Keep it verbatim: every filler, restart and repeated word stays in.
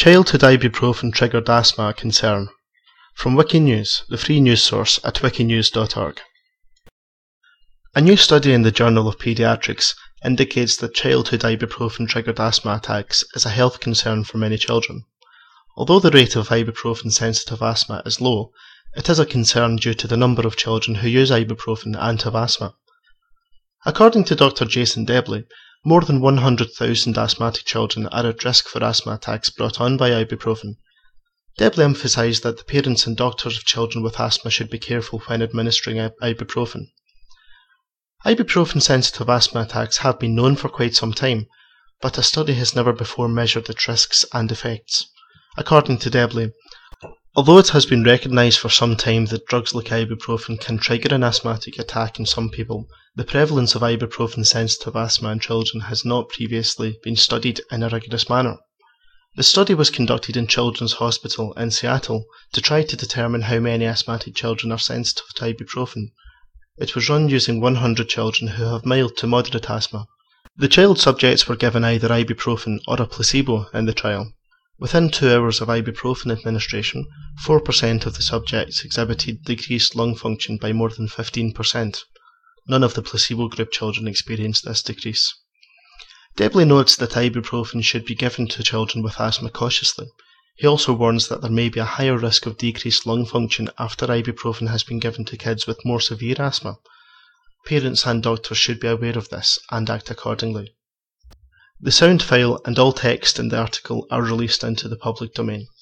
Childhood ibuprofen-triggered asthma a concern. From Wikinews, the free news source at wikinews dot org. A new study in the Journal of Pediatrics indicates that childhood ibuprofen-triggered asthma attacks is a health concern for many children. Although the rate of ibuprofen-sensitive asthma is low, it is a concern due to the number of children who use ibuprofen and have asthma. According to Doctor Jason Debley, more than one hundred thousand asthmatic children are at risk for asthma attacks brought on by ibuprofen. Debley emphasised that the parents and doctors of children with asthma should be careful when administering ibuprofen. Ibuprofen-sensitive asthma attacks have been known for quite some time, but a study has never before measured its risks and effects. According to Debley, although it has been recognised for some time that drugs like ibuprofen can trigger an asthmatic attack in some people, the prevalence of ibuprofen-sensitive asthma in children has not previously been studied in a rigorous manner. The study was conducted in Children's Hospital in Seattle to try to determine how many asthmatic children are sensitive to ibuprofen. It was run using one hundred children who have mild to moderate asthma. The child subjects were given either ibuprofen or a placebo in the trial. Within two hours of ibuprofen administration, four percent of the subjects exhibited decreased lung function by more than fifteen percent. None of the placebo group children experienced this decrease. Debley notes that ibuprofen should be given to children with asthma cautiously. He also warns that there may be a higher risk of decreased lung function after ibuprofen has been given to kids with more severe asthma. Parents and doctors should be aware of this and act accordingly. The sound file and all text in the article are released into the public domain.